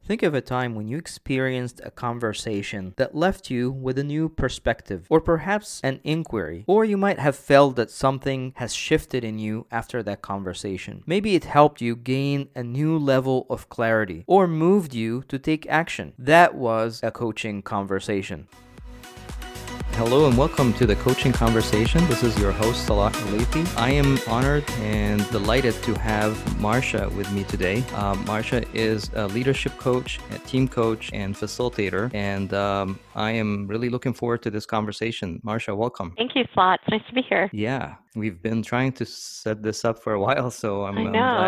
Think of a time when you experienced a conversation that left you with a new perspective, or perhaps an inquiry, or you might have felt that something has shifted in you after that conversation. Maybe it helped you gain a new level of clarity, or moved you to take action. That was a coaching conversation. Hello and welcome to the Coaching Conversation. This is your host, Salah Alifi. I am honored and delighted to have Marsha with me today. Marsha is a leadership coach, a team coach, and facilitator, and I am really looking forward to this conversation. Marsha, welcome. Thank you, Salah. It's nice to be here. Yeah, we've been trying to set this up for a while, so I'm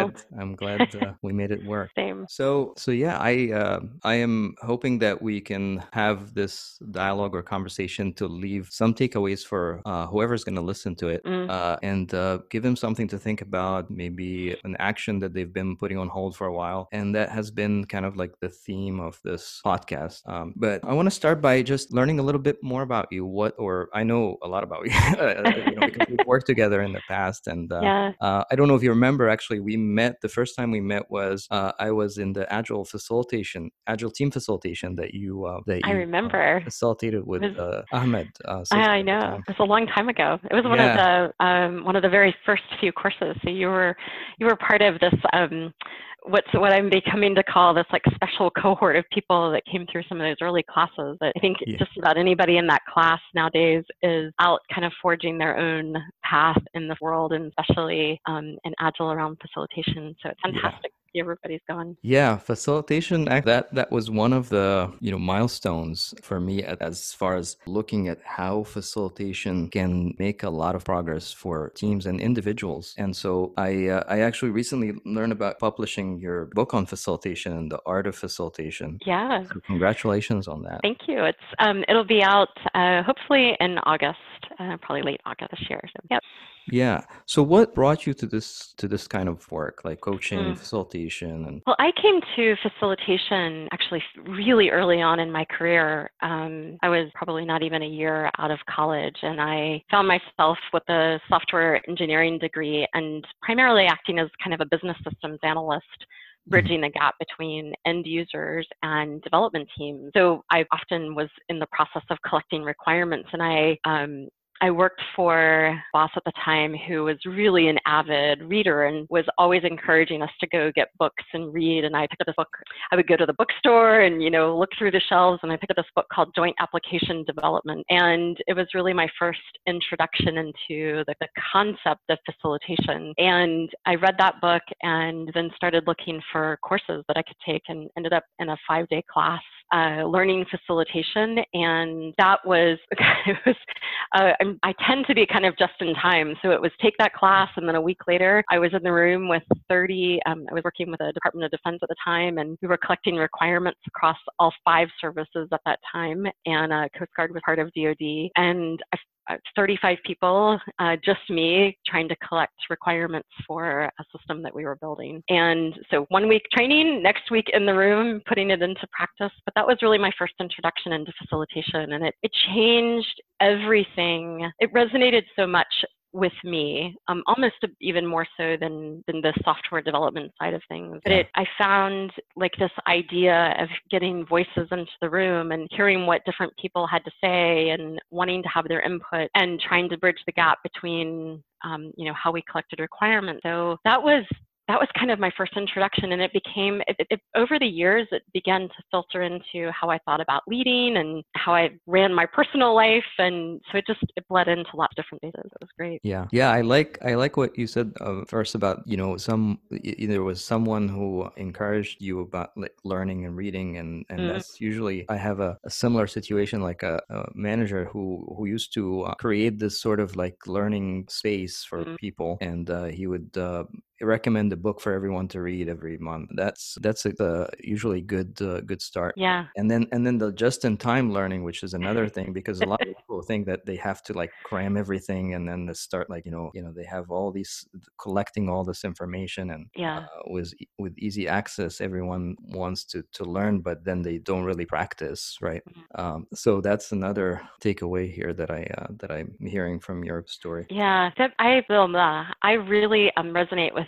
glad we made it work. Same. So yeah, I am hoping that we can have this dialogue or conversation to leave some takeaways for whoever's going to listen to it, and give them something to think about, maybe an action that they've been putting on hold for a while, and that has been kind of like the theme of this podcast. But I want to start by just learning a little bit more about you. I know a lot about you, because we've worked together in the past, and I don't know if you remember. Actually, the first time we met was I was in the Agile team facilitation that you I remember facilitated with Ahmed. I know it was a long time ago. It was one of the very first few courses. So you were part of this what I'm becoming to call this like special cohort of people that came through some of those early classes. I think just about anybody in that class nowadays is out kind of forging their own path in this world, and especially in Agile around facilitation. So it's fantastic. Everybody's going. Yeah, facilitation, that was one of the milestones for me as far as looking at how facilitation can make a lot of progress for teams and individuals. And so I actually recently learned about publishing your book on facilitation and the art of facilitation. Yeah. So congratulations on that. Thank you. It's it'll be out hopefully in August, probably late August this year. So, yep. Yeah. So what brought you to this kind of work, like coaching, facilitation? Well, I came to facilitation actually really early on in my career. I was probably not even a year out of college, and I found myself with a software engineering degree and primarily acting as kind of a business systems analyst, bridging the gap between end users and development teams. So I often was in the process of collecting requirements, and I worked for a boss at the time who was really an avid reader and was always encouraging us to go get books and read. And I picked up this book. I would go to the bookstore and, look through the shelves, and I picked up this book called Joint Application Development. And it was really my first introduction into the concept of facilitation. And I read that book and then started looking for courses that I could take, and ended up in a 5-day class learning facilitation. And that was, I tend to be kind of just in time. So it was take that class, and then a week later, I was in the room with 30, I was working with the Department of Defense at the time, and we were collecting requirements across all 5 services at that time. And Coast Guard was part of DoD. And 35 people, just me, trying to collect requirements for a system that we were building. And so 1 week training, next week in the room, putting it into practice. But that was really my first introduction into facilitation, and it changed everything. It resonated so much with me, almost even more so than the software development side of things. But I found like this idea of getting voices into the room and hearing what different people had to say and wanting to have their input and trying to bridge the gap between, how we collected requirements. So that was kind of my first introduction, and it became, over the years, it began to filter into how I thought about leading and how I ran my personal life, and so it bled into lots of different phases. It was great. Yeah, I like what you said first about there was someone who encouraged you about like learning and reading, and that's usually, I have a similar situation, like a manager who used to create this sort of like learning space for people, and he would recommend a book for everyone to read every month. That's a usually good start. Yeah. And then the just in time learning, which is another thing, because a lot of people think that they have to like cram everything, and then they start like they have all these, collecting all this information, and with easy access, everyone wants to learn, but then they don't really practice, right? So that's another takeaway here that I'm hearing from your story. Yeah, I really resonate with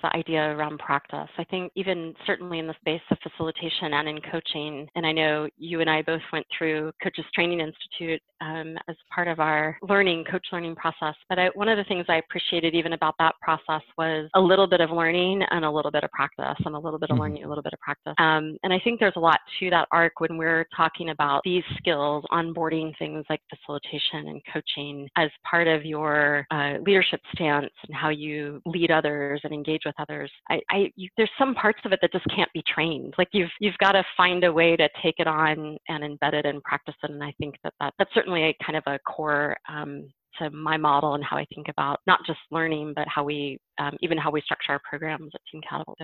the idea around practice. I think even certainly in the space of facilitation and in coaching, and I know you and I both went through Coaches Training Institute as part of our coach learning process. But one of the things I appreciated even about that process was a little bit of learning and a little bit of practice, and a little bit of learning, a little bit of practice. And I think there's a lot to that arc when we're talking about these skills, onboarding things like facilitation and coaching as part of your leadership stance and how you lead others and engage with others. There's some parts of it that just can't be trained. Like you've got to find a way to take it on and embed it and practice it. And I think that's certainly a kind of a core to my model and how I think about not just learning, but how we even how we structure our programs at Team Catapult.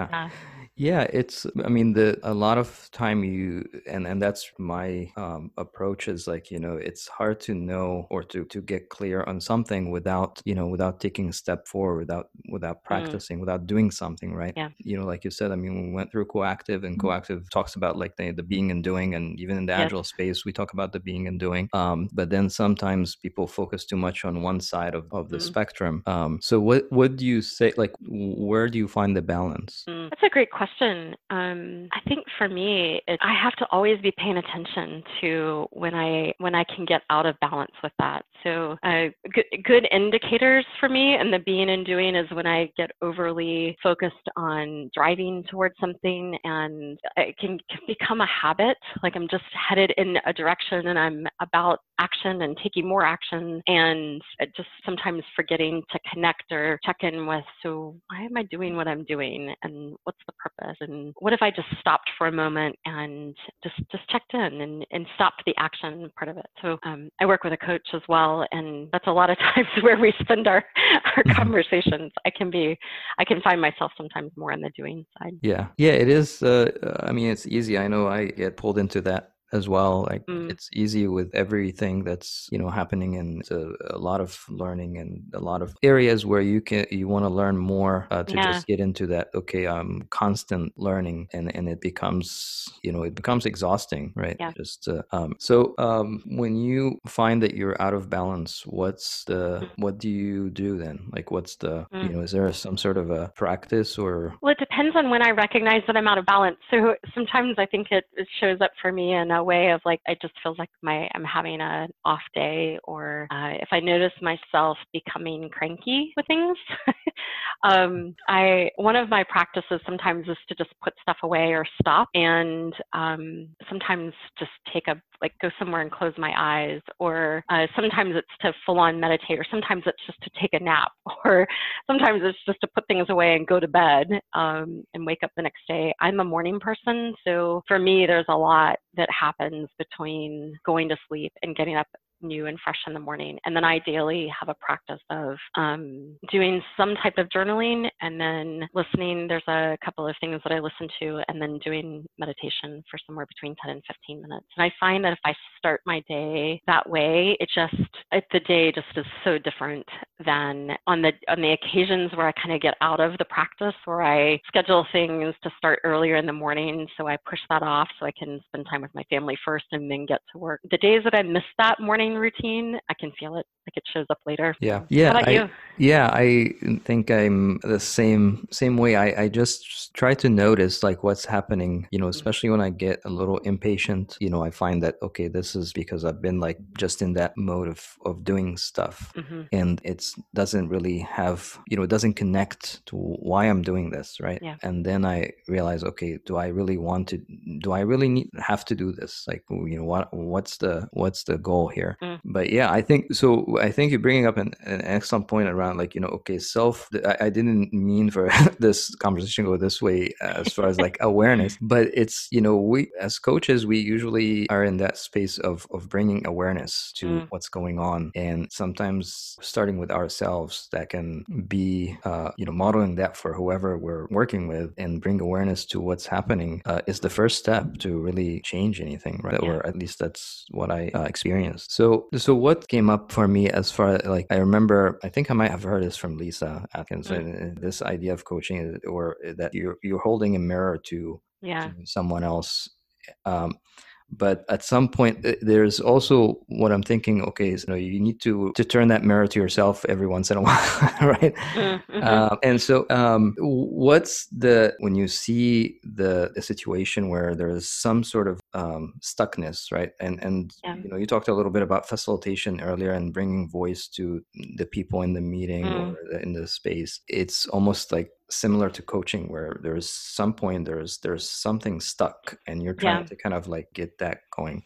Yeah. It's, I mean, a lot of time and that's my approach is like, it's hard to know or to get clear on something without taking a step forward, without practicing, without doing something, right? Yeah. Like you said, I mean, we went through Coactive, and Coactive talks about like the being and doing, and even in the Agile space, we talk about the being and doing. But then sometimes people focus too much on one side of the spectrum. So what do you say, like, where do you find the balance? That's a great question. I think for me, I have to always be paying attention to when I can get out of balance with that. So good indicators for me and the being and doing is when I get overly focused on driving towards something and it can become a habit. Like I'm just headed in a direction and I'm about action and taking more action and just sometimes forgetting to connect or check in with, so why am I doing what I'm doing and what's the purpose? And what if I just stopped for a moment and just checked in and stopped the action part of it? So I work with a coach as well, and that's a lot of times where we spend our conversations. I can find myself sometimes more on the doing side. Yeah, it is. I mean, it's easy. I know I get pulled into that as well. Like it's easy with everything that's happening, and a lot of learning and a lot of areas where you want to learn more to just get into that constant learning, and it becomes exhausting, right? Just when you find that you're out of balance, what do you do then? Like what's the is there some sort of a practice or? Well, it depends on when I recognize that I'm out of balance. So sometimes I think it shows up for me in a way of like, it just feels like I'm having an off day, or if I notice myself becoming cranky with things. One of my practices sometimes is to just put stuff away or stop, and sometimes just go somewhere and close my eyes, or sometimes it's to full on meditate, or sometimes it's just to take a nap, or sometimes it's just to put things away and go to bed and wake up the next day. I'm a morning person, so for me, there's a lot that happens between going to sleep and getting up new and fresh in the morning. And then ideally have a practice of doing some type of journaling and then listening. There's a couple of things that I listen to, and then doing meditation for somewhere between 10 and 15 minutes. And I find that if I start my day that way, the day just is so different than on the occasions where I kind of get out of the practice, where I schedule things to start earlier in the morning. So I push that off so I can spend time with my family first and then get to work. The days that I miss that morning routine, I can feel it. Like it shows up later. Yeah. How about you? Yeah, I think I'm the same way. I just try to notice like what's happening, especially when I get a little impatient, I find that, okay, this is because I've been like just in that mode of doing stuff, and it doesn't really have, it doesn't connect to why I'm doing this, right? Yeah. And then I realize, okay, do I really have to do this? Like, what's the goal here? But yeah, I think you're bringing up an excellent point around like, okay, I didn't mean for this conversation to go this way as far as like awareness, but it's, we as coaches, we usually are in that space of bringing awareness to what's going on. And sometimes starting with ourselves, that can be, modeling that for whoever we're working with, and bring awareness to what's happening is the first step to really change anything, right? Yeah. Or at least that's what I experienced. So what came up for me as far as like, I remember, I think I might have heard this from Lisa Atkins, this idea of coaching, or that you're holding a mirror to someone else. But at some point, there's also what I'm thinking, okay, so you need to turn that mirror to yourself every once in a while, right? And so what's when you see the situation where there's some sort of stuckness, right? And you talked a little bit about facilitation earlier and bringing voice to the people in the meeting or in the space. It's almost like similar to coaching, where there's some point there's something stuck and you're trying to kind of like get that going.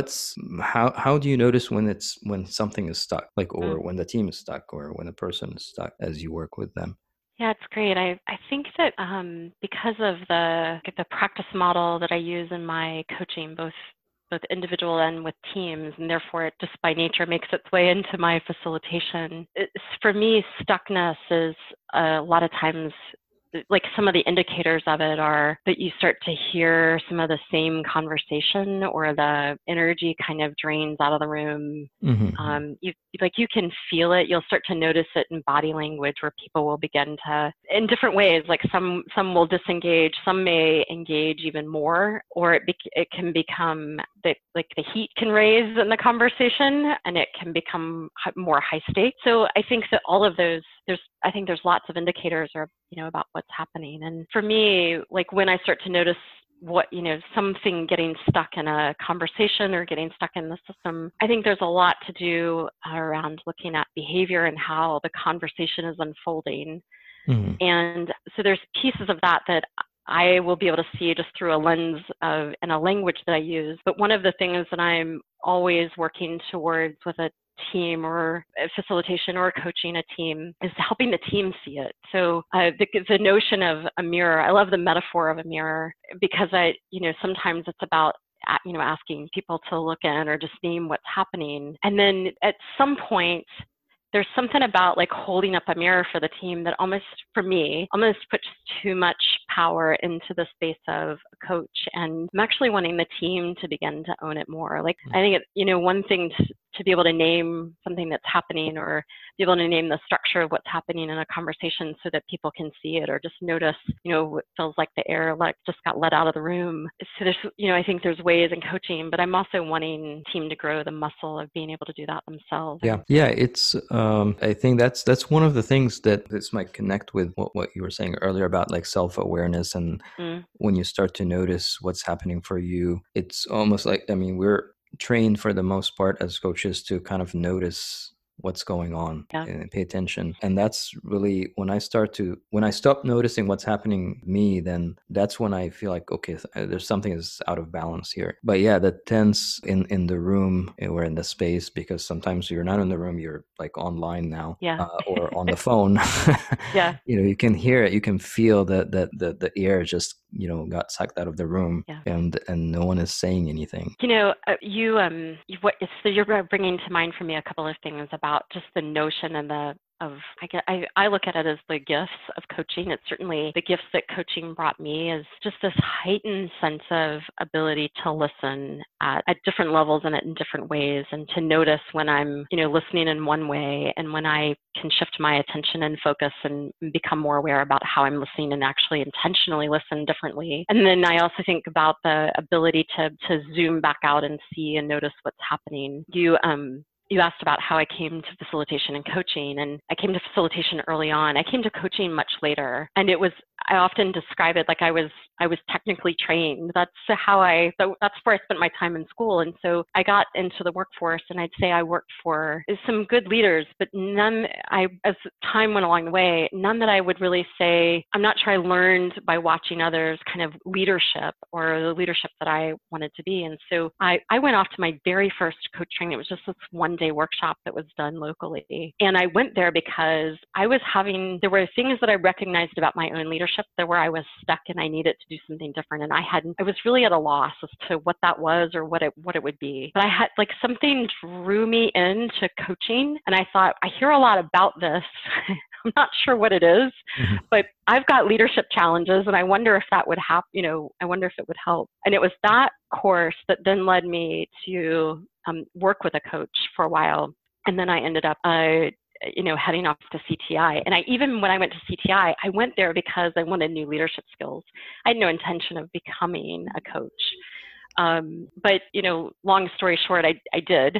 How do you notice when something is stuck, like, or when the team is stuck, or when a person is stuck as you work with them? Yeah, it's great. I think that because of the practice model that I use in my coaching, both individual and with teams, and therefore it just by nature makes its way into my facilitation. For me, stuckness is a lot of times, like, some of the indicators of it are that you start to hear some of the same conversation, or the energy kind of drains out of the room. You can feel it. You'll start to notice it in body language, where people will begin to, in different ways, like some will disengage, some may engage even more, or it can become that, like, the heat can raise in the conversation and it can become more high stakes. So I think that all of those, there's lots of indicators about what's happening. And for me, like, when I start to notice something getting stuck in a conversation or getting stuck in the system, I think there's a lot to do around looking at behavior and how the conversation is unfolding. And so there's pieces of that I will be able to see just through a lens of and a language that I use. But one of the things that I'm always working towards with a team or a facilitation or coaching a team is helping the team see it. So the notion of a mirror, I love the metaphor of a mirror, because sometimes it's about asking people to look in or just name what's happening. And then at some point, there's something about, like, holding up a mirror for the team that almost puts too much power into the space of a coach. And I'm actually wanting the team to begin to own it more. Like, I think one thing to be able to name something that's happening, or be able to name the structure of what's happening in a conversation so that people can see it, or just notice, what feels like the air just got let out of the room. So there's, I think there's ways in coaching, but I'm also wanting team to grow the muscle of being able to do that themselves. Yeah. It's, I think that's one of the things that this might connect with what you were saying earlier about, like, self-awareness. And when you start to notice what's happening for you, it's almost like, we're trained for the most part as coaches to kind of notice what's going on and pay attention. And that's really when I stop noticing what's happening to me, then that's when I feel like, okay, there's something is out of balance here. But yeah, the tense in the room or in the space, because sometimes you're not in the room, you're like online now, or on the phone. You can hear it, you can feel that the air just got sucked out of the room, and no one is saying anything. You're bringing to mind for me a couple of things about just the notion and I look at it as the gifts of coaching. It's certainly the gifts that coaching brought me, is just this heightened sense of ability to listen at different levels and in different ways, and to notice when I'm, listening in one way, and when I can shift my attention and focus and become more aware about how I'm listening and actually intentionally listen differently. And then I also think about the ability to zoom back out and see and notice what's happening. You asked about how I came to facilitation and coaching, and I came to facilitation early on. I came to coaching much later, and I often describe it like I was technically trained. That's where I spent my time in school. And so I got into the workforce, and I'd say I worked for some good leaders, but as time went along the way, none that I would really say, I'm not sure I learned by watching others kind of leadership, or the leadership that I wanted to be. And so I went off to my very first coach training. It was just this one-day workshop that was done locally. And I went there because there were things that I recognized about my own leadership there where I was stuck and I needed to do something different. And I was really at a loss as to what that was or what it would be. But I had, like, something drew me into coaching, and I thought, I hear a lot about this. I'm not sure what it is, but I've got leadership challenges, and I wonder if that would I wonder if it would help. And it was that course that then led me to work with a coach for a while. And then I ended up heading off to CTI. And even when I went to CTI, I went there because I wanted new leadership skills. I had no intention of becoming a coach. But, long story short, I did.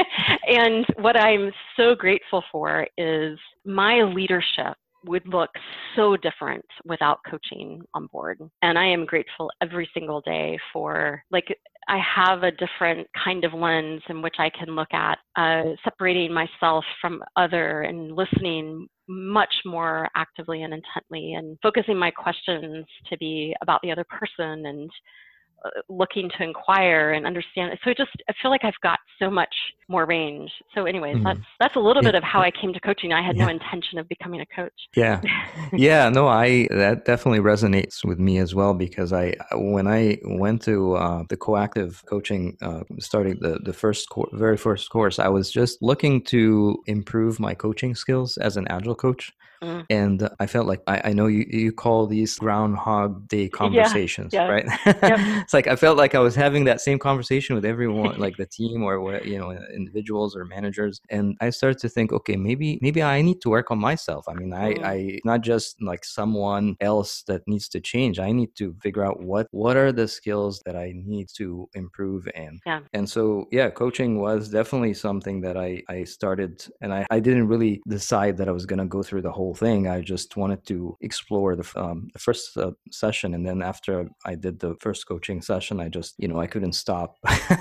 And what I'm so grateful for is my leadership would look so different without coaching on board. And I am grateful every single day for, I have a different kind of lens in which I can look at separating myself from other and listening much more actively and intently, and focusing my questions to be about the other person, and looking to inquire and understand. So I feel like I've got so much more range. So anyways, that's a little bit of how I came to coaching. I had no intention of becoming a coach. Yeah. No, that definitely resonates with me as well, because when I went to the Coactive coaching, starting the very first course, I was just looking to improve my coaching skills as an Agile coach. And I felt like, I know you call these Groundhog Day conversations, right? Yep. It's like I felt like I was having that same conversation with everyone, like the team or individuals or managers. And I started to think, okay, maybe I need to work on myself. I mean, I not just like someone else that needs to change. I need to figure out what are the skills that I need to improve in. And so, coaching was definitely something that I started, and I didn't really decide that I was going to go through the whole thing. I just wanted to explore the first session, and then after I did the first coaching session, I just I couldn't stop.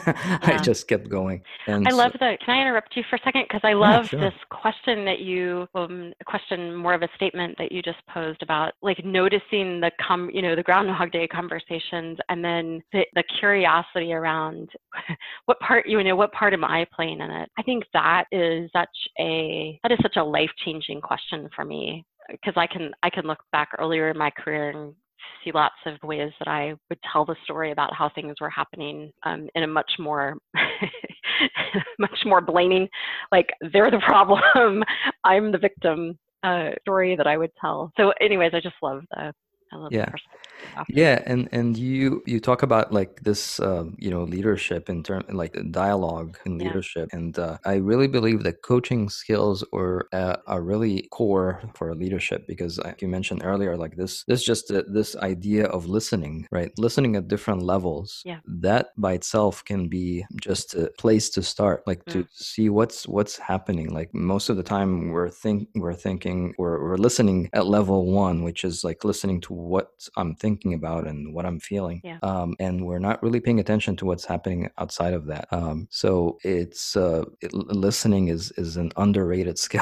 I just kept going. And I love that. Can I interrupt you for a second? Because I love this question that you more of a statement that you just posed about, like, noticing the Groundhog Day conversations, and then the curiosity around what part am I playing in it? I think that is such a life-changing question for me, because I can look back earlier in my career and see lots of ways that I would tell the story about how things were happening in a much more blaming, like they're the problem, I'm the victim story that I would tell. So anyways, I just love the and you talk about like this leadership in term, like dialogue and leadership, and I really believe that coaching skills are really core for leadership, because like you mentioned earlier, like this idea of listening, right? Listening at different levels, that by itself can be just a place to start, like to see what's happening. Like most of the time we're listening at level 1, which is like listening to what I'm thinking about and what I'm feeling. And we're not really paying attention to what's happening outside of that. So listening is an underrated skill.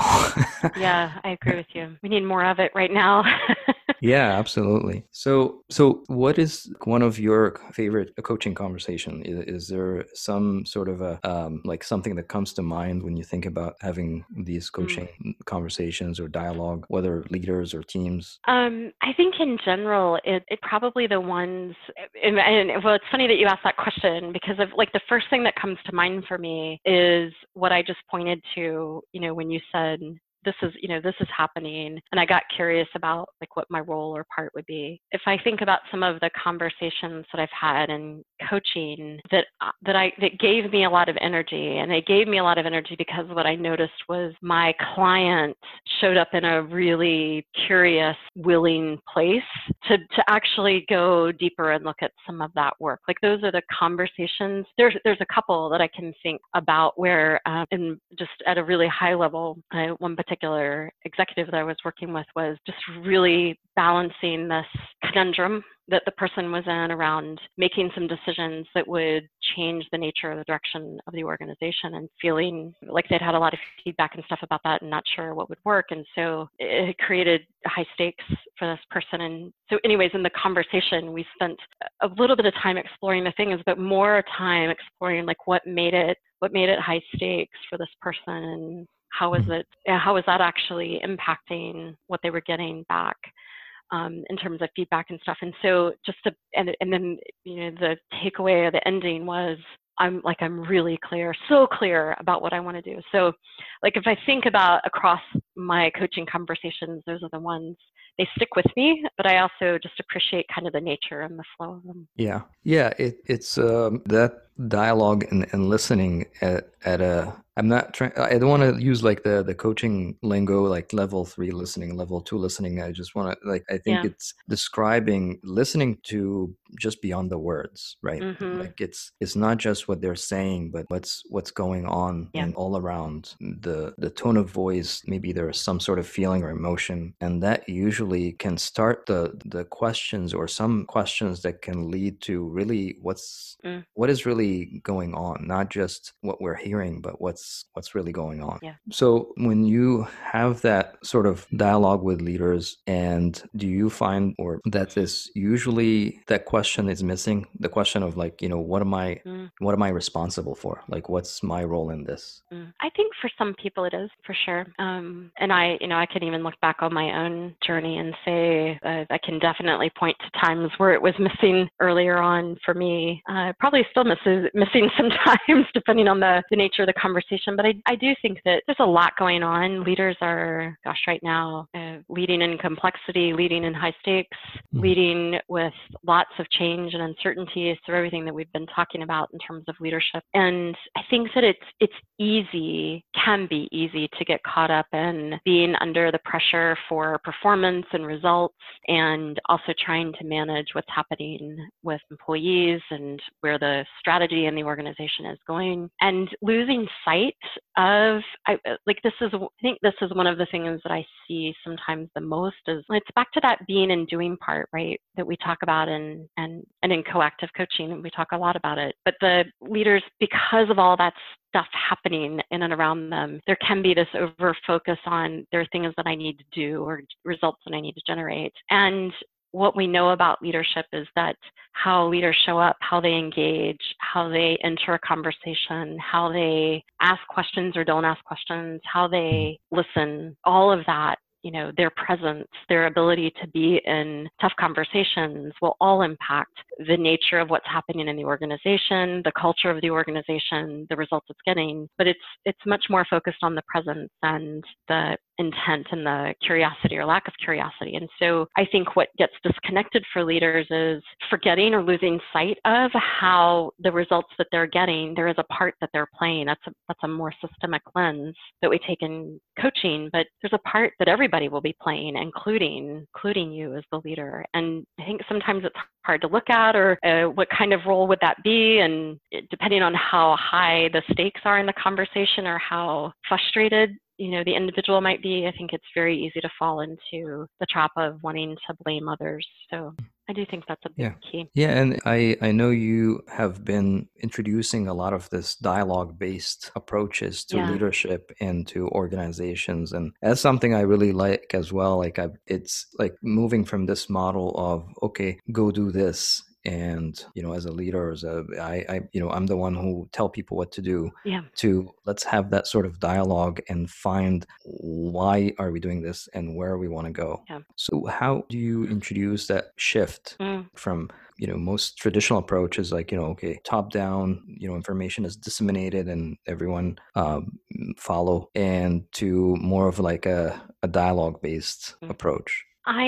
I agree with you. We need more of it right now. Yeah, absolutely. So what is one of your favorite coaching conversation? Is there some sort of a like something that comes to mind when you think about having these coaching conversations or dialogue, whether leaders or teams? I think in general, it probably the ones, and well, it's funny that you asked that question, because of like the first thing that comes to mind for me is what I just pointed to, when you said, this is happening, and I got curious about like what my role or part would be. If I think about some of the conversations that I've had in coaching that gave me a lot of energy, and it gave me a lot of energy because what I noticed was my client showed up in a really curious, willing place to actually go deeper and look at some of that work. Like those are the conversations. There's a couple that I can think about where, in just at a really high level, one particular executive that I was working with was just really balancing this conundrum that the person was in around making some decisions that would change the nature or the direction of the organization, and feeling like they'd had a lot of feedback and stuff about that and not sure what would work. And so it created high stakes for this person. And so anyways, in the conversation, we spent a little bit of time exploring the things, but more time exploring like what made it high stakes for this person, and how was that actually impacting what they were getting back in terms of feedback and stuff. And so and then the takeaway or the ending was, I'm really clear, so clear about what I want to do. So like if I think about across my coaching conversations, those are the ones, they stick with me, but I also just appreciate kind of the nature and the flow of them. Yeah. It's that dialogue and listening at a, I don't want to use like the coaching lingo, like level 3 listening, level 2 listening. I just want to I think it's describing listening to just beyond the words, right? Mm-hmm. Like it's not just what they're saying, but what's going on Yeah. and all around the tone of voice. Maybe there's some sort of feeling or emotion, and that usually can start the questions, or some questions that can lead to really Mm. what is really going on, not just what we're hearing, but what's really going on. Yeah. So when you have that sort of dialogue with leaders, and do you find or that is usually that question is missing, the question of like, what am I Mm. what am I responsible for? Like, what's my role in this? I think for some people it is, for sure. And I can even look back on my own journey and say I can definitely point to times where it was missing earlier on for me. Probably still missing sometimes, depending on the nature of the conversation. But I do think that there's a lot going on. Leaders are, gosh, right now, leading in complexity, leading in high stakes, leading with lots of change and uncertainty through everything that we've been talking about in terms of leadership. And I think that can be easy to get caught up in being under the pressure for performance and results, and also trying to manage what's happening with employees and where the strategy in the organization is going, and losing sight of, I think this is one of the things that I see sometimes the most is it's back to that being and doing part, right? That we talk about and in coactive coaching, we talk a lot about it. But the leaders, because of all that stuff happening in and around them, there can be this over focus on there are things that I need to do or results that I need to generate. And what we know about leadership is that how leaders show up, how they engage, how they enter a conversation, how they ask questions or don't ask questions, how they listen, all of that, their presence, their ability to be in tough conversations will all impact the nature of what's happening in the organization, the culture of the organization, the results it's getting. But it's much more focused on the presence and the intent and the curiosity or lack of curiosity. And so I think what gets disconnected for leaders is forgetting or losing sight of how the results that they're getting, there is a part that they're playing. That's a more systemic lens that we take in coaching, but there's a part that everybody will be playing, including you as the leader. And I think sometimes it's hard to look at, or what kind of role would that be? And depending on how high the stakes are in the conversation or how frustrated the individual might be, I think it's very easy to fall into the trap of wanting to blame others. So I do think that's a big key. Yeah, and I know you have been introducing a lot of this dialogue-based approaches to leadership and to organizations, and that's something I really like as well. Like it's like moving from this model of, okay, go do this. And, as a leader, I'm the one who tell people what to do, to let's have that sort of dialogue and find why are we doing this and where we want to go. So how do you introduce that shift from, most traditional approaches, like, okay, top down, information is disseminated and everyone follow, and to more of like a dialogue based approach?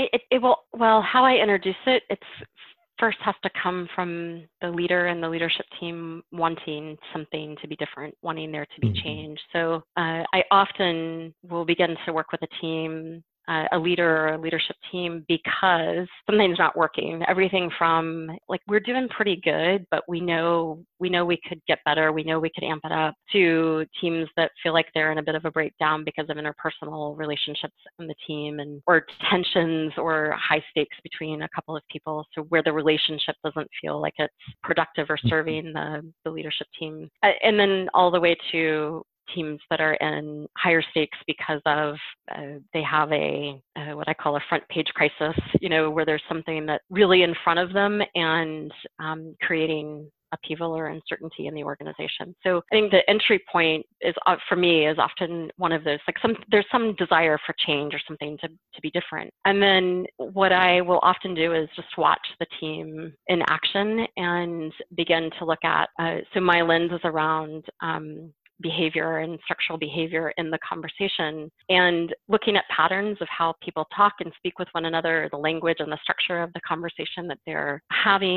How I introduce it, it's first has to come from the leader and the leadership team wanting something to be different, wanting there to be change. So I often will begin to work with a team, a leader or a leadership team, because something's not working. Everything from like, we're doing pretty good, but we know we could get better. We know we could amp it up, to teams that feel like they're in a bit of a breakdown because of interpersonal relationships in the team, or tensions or high stakes between a couple of people. So where the relationship doesn't feel like it's productive or serving the leadership team. And then all the way to teams that are in higher stakes because of they have a what I call a front page crisis, where there's something that really in front of them and creating upheaval or uncertainty in the organization. So I think the entry point is, for me, is often one of those, like there's some desire for change or something to be different. And then what I will often do is just watch the team in action and begin to look at, so my lens is around behavior and structural behavior in the conversation, and looking at patterns of how people talk and speak with one another, the language and the structure of the conversation that they're having,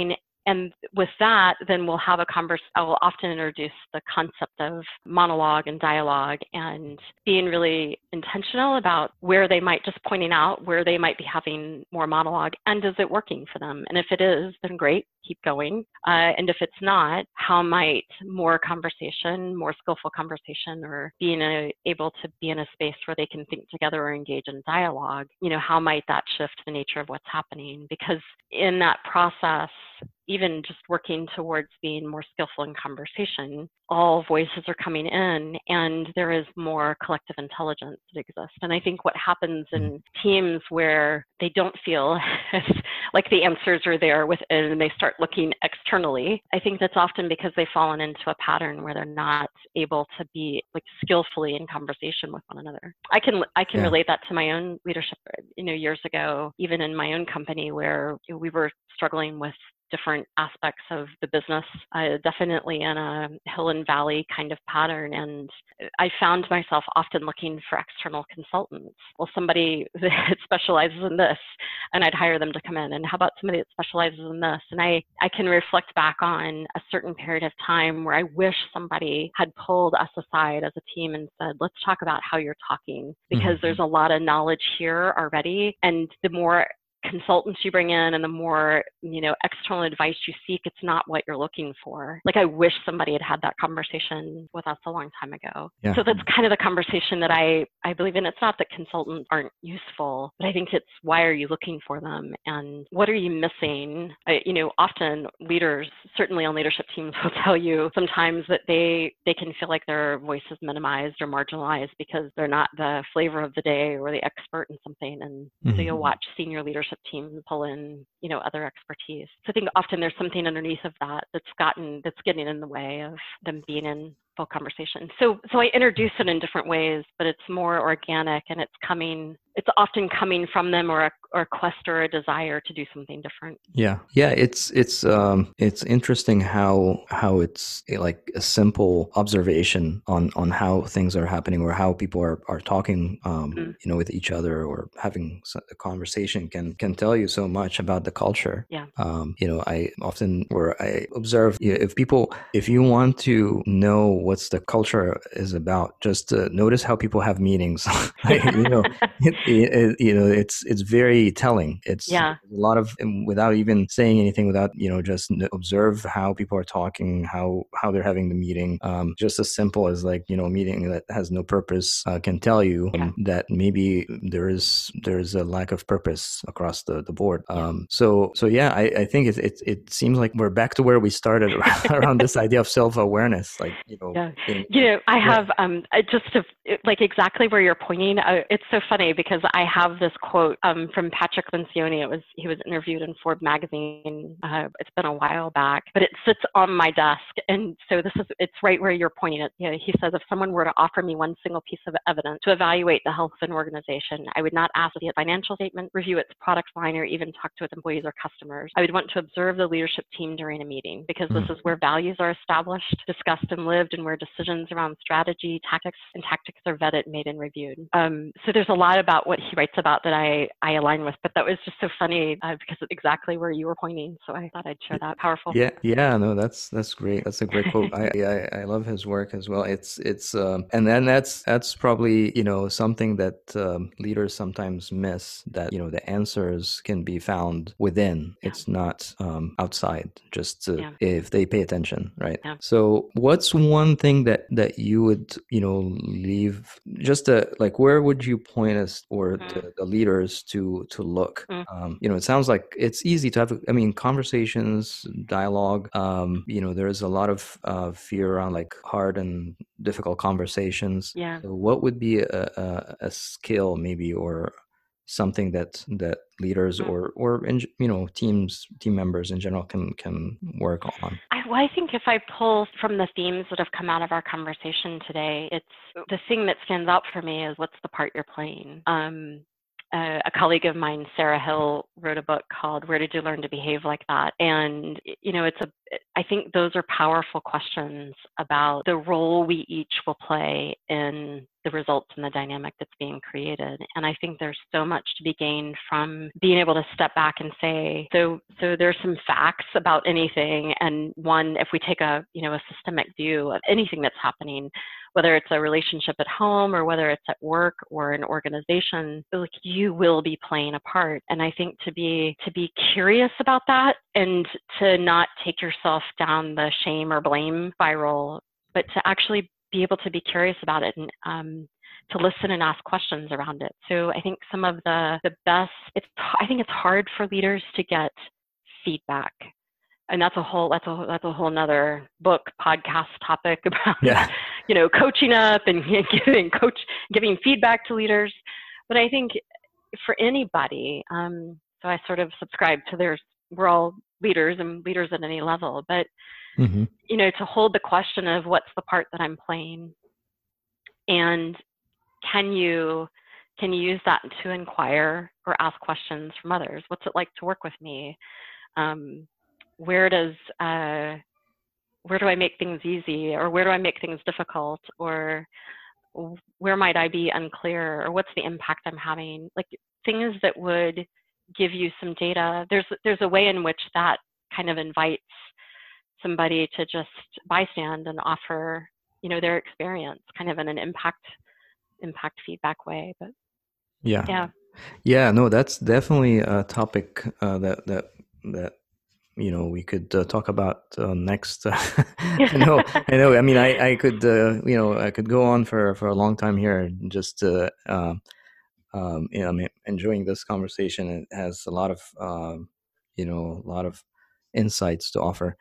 And with that, then we'll have a conversation. I will often introduce the concept of monologue and dialogue and being really intentional about where they might, just pointing out where they might be having more monologue and is it working for them? And if it is, then great, keep going. And if it's not, how might more conversation, more skillful conversation, or being able to be in a space where they can think together or engage in dialogue, how might that shift the nature of what's happening? Because in that process, even just working towards being more skillful in conversation, all voices are coming in and there is more collective intelligence that exists. And I think what happens in teams where they don't feel like the answers are there within and they start looking externally, I think that's often because they've fallen into a pattern where they're not able to be like skillfully in conversation with one another. I can relate that to my own leadership, years ago, even in my own company where we were struggling with different aspects of the business, definitely in a hill and valley kind of pattern. And I found myself often looking for external consultants. Well, somebody that specializes in this, and I'd hire them to come in. And how about somebody that specializes in this? And I can reflect back on a certain period of time where I wish somebody had pulled us aside as a team and said, let's talk about how you're talking, because there's a lot of knowledge here already. And the more consultants you bring in and the more, external advice you seek, it's not what you're looking for. Like, I wish somebody had that conversation with us a long time ago. Yeah. So that's kind of the conversation that I believe in. It's not that consultants aren't useful, but I think it's why are you looking for them and what are you missing? Often leaders, certainly on leadership teams, will tell you sometimes that they can feel like their voice is minimized or marginalized because they're not the flavor of the day or the expert in something. And so you'll watch senior leadership teams pull in, other expertise. So I think often there's something underneath of that that's getting in the way of them being in full conversation. So I introduce it in different ways, but it's more organic and it's often coming from them or a quest or a desire to do something different. Yeah. It's interesting how it's like a simple observation on how things are happening or how people are talking, with each other or having a conversation can tell you so much about the culture. Yeah. I often I observe if you want to know what's the culture is about, just notice how people have meetings. It's very telling. It's a lot of, without even saying anything, without just observe how people are talking, how they're having the meeting. Just as simple as a meeting that has no purpose can tell you that maybe there's a lack of purpose across the board. I think it seems like we're back to where we started around this idea of self-awareness. I have just to exactly where you're pointing. It's so funny because I have this quote from Patrick Lencioni. He was interviewed in Forbes magazine. It's been a while back, but it sits on my desk, and so it's right where you're pointing it. He says, if someone were to offer me one single piece of evidence to evaluate the health of an organization, I would not ask for the financial statement, review its product line, or even talk to its employees or customers. I would want to observe the leadership team during a meeting because this is where values are established, discussed, and lived, and where decisions around strategy, tactics are vetted, made, and reviewed. So there's a lot about what he writes about that I align with, but that was just so funny because it's exactly where you were pointing. So I thought I'd share that. Powerful. Yeah, no, that's great. That's a great quote. I love his work as well. It's and then that's probably something that leaders sometimes miss, that the answers can be found within. It's not outside, just if they pay attention, right? So what's one thing that you would leave, just where would you point us or the leaders to look? It sounds like it's easy to have conversations, dialogue. There's a lot of fear around hard and difficult conversations. So what would be a skill maybe, or something that leaders or team members in general can work on? I think if I pull from the themes that have come out of our conversation today, it's the thing that stands out for me is what's the part you're playing. a colleague of mine, Sarah Hill, wrote a book called Where Did You Learn to Behave Like That? And, I think those are powerful questions about the role we each will play in the results and the dynamic that's being created. And I think there's so much to be gained from being able to step back and say, so there's some facts about anything. And one, if we take a systemic view of anything that's happening, whether it's a relationship at home or whether it's at work or an organization, like, you will be playing a part. And I think to be curious about that and to not take yourself down the shame or blame spiral, but to actually be able to be curious about it and to listen and ask questions around it. So I think some of the best, I think it's hard for leaders to get feedback. And that's a whole nother book, podcast topic about, coaching up and giving feedback to leaders. But I think for anybody, so I sort of subscribe to we're all leaders and leaders at any level, but to hold the question of what's the part that I'm playing, and can you use that to inquire or ask questions from others? What's it like to work with me? Where do I make things easy, or where do I make things difficult, or where might I be unclear, or what's the impact I'm having? Like, things that would give you some data. There's a way in which that kind of invites somebody to just bystand and offer, their experience, kind of in an impact feedback way. But no, that's definitely a topic that we could talk about next. I know. I mean, I could I could go on for a long time here. Just I'm enjoying this conversation. It has a lot of insights to offer.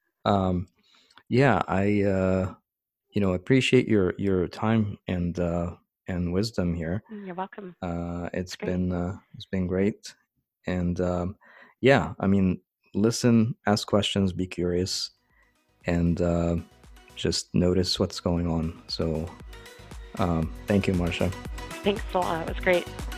I appreciate your time and wisdom here. You're welcome. It's been great, and I mean, listen, ask questions, be curious, and just notice what's going on. So thank you, Marsha. Thanks a lot. It was great.